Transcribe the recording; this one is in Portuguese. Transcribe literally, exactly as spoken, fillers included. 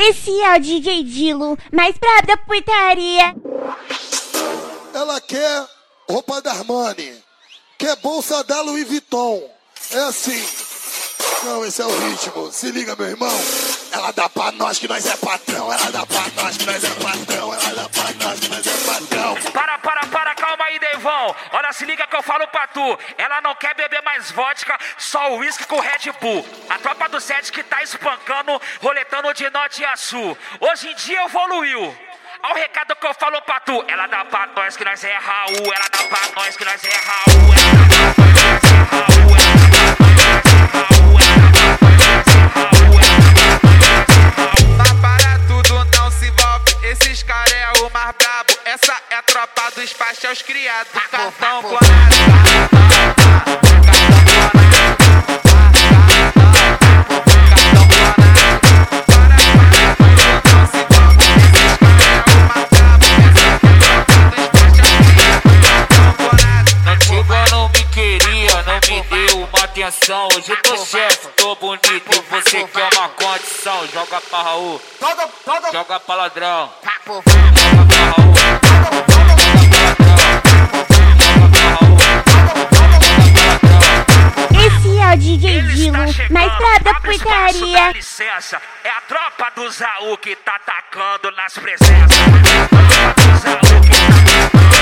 Esse é o D J Dilo, mais brabo da putaria. Ela quer roupa da Armani, quer bolsa da Louis Vuitton. É assim. Não, esse é o ritmo. Se liga, meu irmão. Ela dá pra nós que nós é patrão. Ela dá pra nós que nós é patrão. Ela dá pra nós que nós é patrão. Para, para, para, calma aí, Deivão. Olha, se liga que eu falo pra tu. Ela não quer beber mais vodka, só uísque com Red Bull. A tropa do set que tá espancando, roletando de norte a sul. Hoje em dia evoluiu. Olha o recado que eu falo pra tu. Ela dá pra nós que nós é Raul. Ela dá pra nós que nós é Raul. Ela dá pra nós que nós é Raul. Esses caras é o mais brabo. Essa é a tropa dos pastéis criados. Cartão clonado. Hoje eu tô chefe, tô bonito, você quer uma condição. Joga pra Raul, joga pra ladrão, joga pra Raul, Esse é o D J Dilo, mais brabo da putaria. Dá licença, é a tropa do Zaú que tá atacando nas presenças. A tropa do Zaú que tá atacando.